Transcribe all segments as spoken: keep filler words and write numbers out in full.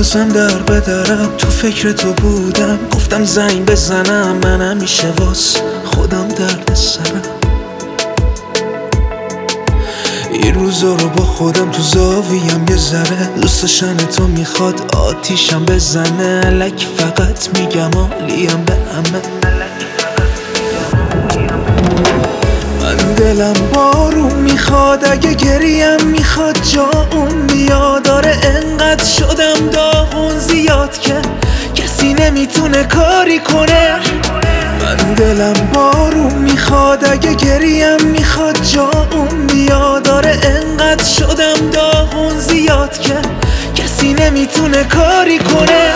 بازم در بدرم، تو فکر تو بودم، گفتم زنگ بزنم، من همیشه واس خودم درد سرم. این روزا رو با خودم تو زاویم یه ذره، دوستشن تو میخواد آتیشم بزنه، الک فقط میگم عالیم به همه. من دلم بارون میخواد، اگه گریم میخواد جا اون بیاد، داره انقدر شدم داغون زیاد که کسی نمیتونه کاری کنه. من دلم بارون میخواد، اگه گریم میخواد جا اون بیاد، داره انقدر شدم داغون زیاد که کسی نمیتونه کاری کنه.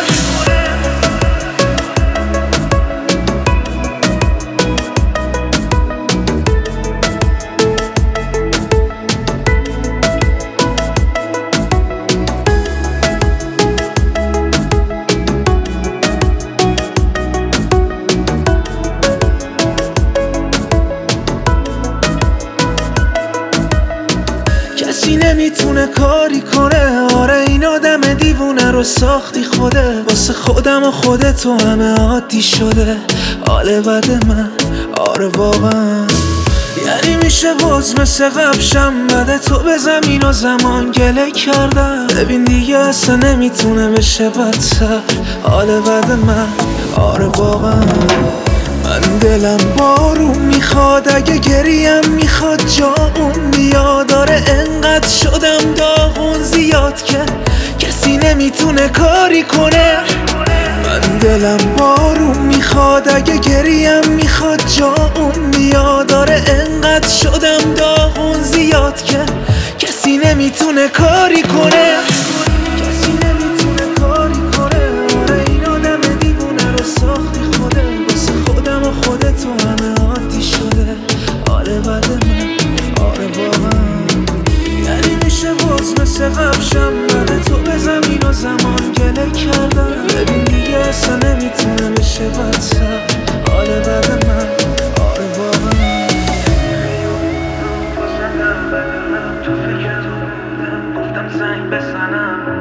کسی نمیتونه کاری کنه، آره این آدم دیوونه رو ساختی خوده، واسه خودم و خودتو همه عادی شده حال بد من، آره واقعا. یعنی میشه باز مثل قبشم بده تو به زمین و زمان گله کردم، ببین دیگه اصلا نمیتونه بشه بدتر حال بد من، آره واقعا. من دلم بارون میخواد، اگه گریم میخواد جا اون بیاد، داره انقدر شدم داغون زیاد که کسی نمیتونه کاری کنه. من دلم بارون میخواد، اگه گریم میخواد جا اون بیاد، داره انقدر شدم داغون زیاد که کسی نمیتونه کاری کنه. کسی نمیتونه کاری کنه، آره این آدم دیوونه رو ساختی خوده، واسه خودم و خودتو همه عادی شده حال بد من، آره واقعا. یعنی میشه باز مثل قبشم بده تو به زمین و زمان گله کردم، ببین دیگه اصلا نمیتونه بشه بدتر حال بد من، آره واقعا. تو فکر تو بودم، گفتم زنگ بزنم.